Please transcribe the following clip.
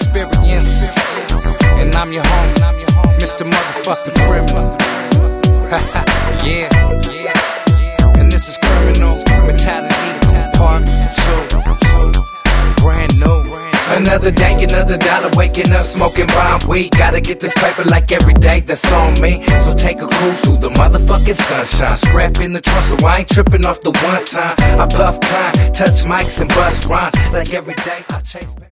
experience. And I'm your homie, Mr. Motherfucking Criminal. Yeah. And this is Criminal Mentality Part 2. Brand new. Another day, another dollar, waking up, smoking bomb weed. Gotta get this paper like every day, that's on me. So take a cruise through the motherfucking sunshine. Scrap in the trunk so I ain't tripping off the one time I puff, climb, touch mics and bust rhymes. Like every day I chase